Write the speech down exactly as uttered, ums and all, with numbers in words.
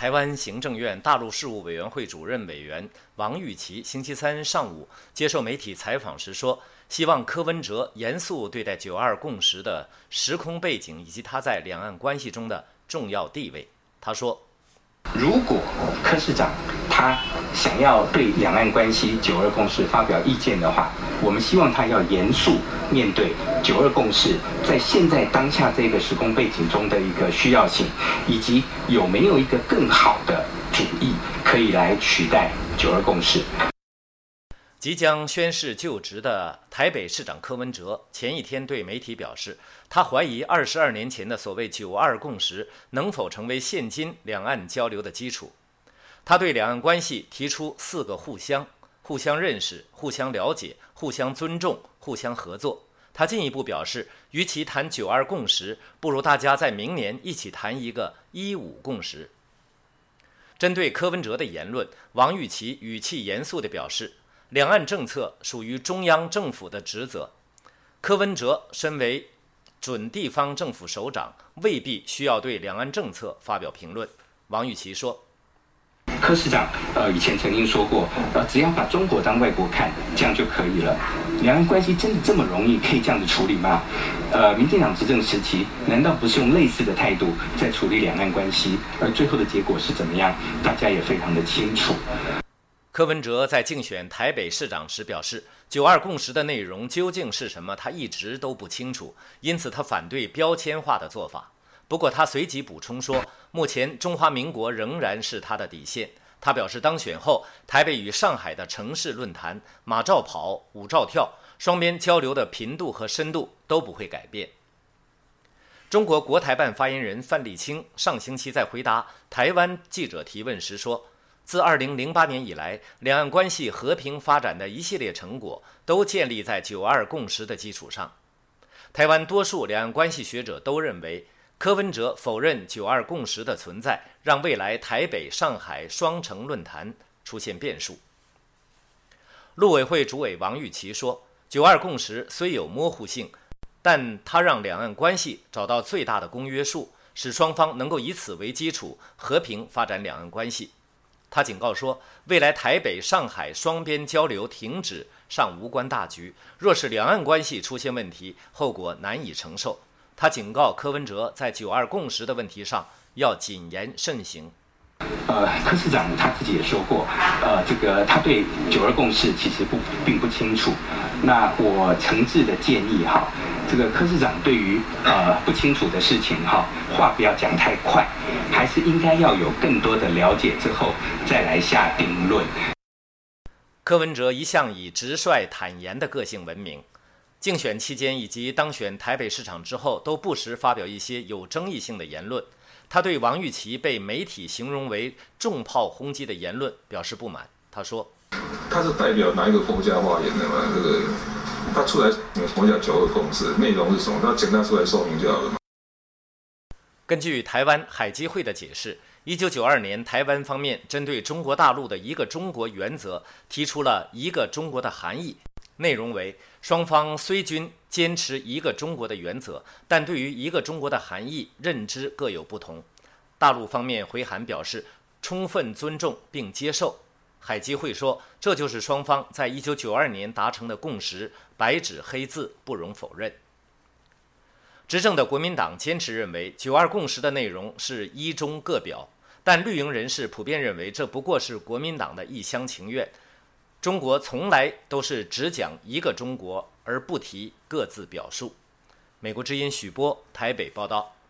台湾行政院大陆事务委员会主任委员王玉琦星期三上午接受媒体采访时说，希望柯文哲严肃对待九二共识的时空背景以及他在两岸关系中的重要地位。他说， 如果柯市长他想要对两岸关系九二共识发表意见的话，我们希望他要严肃面对九二共识在现在当下这个时空背景中的一个需要性，以及有没有一个更好的主意可以来取代九二共识。 即将宣誓就职的台北市长柯文哲前一天对媒体表示，他怀疑二十二年前的所谓九二共识能否成为现今两岸交流的基础。他对两岸关系提出四个互相：互相认识、互相了解、互相尊重、互相合作。他进一步表示，与其谈九二共识，不如大家在明年一起谈一个一五共识。针对柯文哲的言论，王玉琦语气严肃地表示，两岸政策属于中央政府的职责，柯文哲身为准地方政府首长，未必需要对两岸政策发表评论。王玉琦说， 柯市长呃以前曾经说过，呃只要把中国当外国看，这样就可以了。两岸关系真的这么容易可以这样子处理吗？呃，民进党执政时期难道不是用类似的态度在处理两岸关系？而最后的结果是怎么样？大家也非常的清楚。 柯文哲在竞选台北市长时表示，九二共识的内容究竟是什么，他一直都不清楚，因此他反对标签化的做法。不过他随即补充说，目前中华民国仍然是他的底线。他表示，当选后，台北与上海的城市论坛马照跑，舞照跳，双边交流的频度和深度都不会改变。中国国台办发言人范立清上星期在回答台湾记者提问时说，自二零零八年以来，两岸关系和平发展的一系列成果都建立在九二共识的基础上。台湾多数两岸关系学者都认为，柯文哲否认九二共识的存在，让未来台北、上海双城论坛出现变数。陆委会主委王玉琦说，九二共识虽有模糊性，但它让两岸关系找到最大的公约数，使双方能够以此为基础和平发展两岸关系。他警告说，未来台北、上海双边交流停止尚无关大局，若是两岸关系出现问题，后果难以承受。他警告柯文哲在九二共识的问题上要谨言慎行。 呃，柯市长他自己也说过，呃，这个他对九二共识其实不并不清楚。那我诚挚的建议哈，这个柯市长对于呃不清楚的事情哈，话不要讲太快，还是应该要有更多的了解之后再来下定论。 柯文哲一向以直率坦言的个性闻名，竞选期间以及当选台北市长之后，都不时发表一些有争议性的言论。他对王玉琦被媒体形容为重炮轰击的言论表示不满。他说， 他是代表哪一个国家发言的嘛？这个他出来什么叫九二共识，内容是什么？他简单出来说明就好了嘛。 根据台湾海基会的解释，一九九二年台湾方面针对中国大陆的一个中国原则提出了一个中国的含义，内容为双方虽均坚持一个中国的原则，但对于一个中国的含义认知各有不同。大陆方面回函表示充分尊重并接受。海基会说，这就是双方在一九九二年达成的共识，白纸黑字，不容否认。执政的国民党坚持认为九二共识的内容是一中各表，但绿营人士普遍认为这不过是国民党的一厢情愿。中国从来都是只讲一个中国，而不提各自表述。美国之音许波台北报道。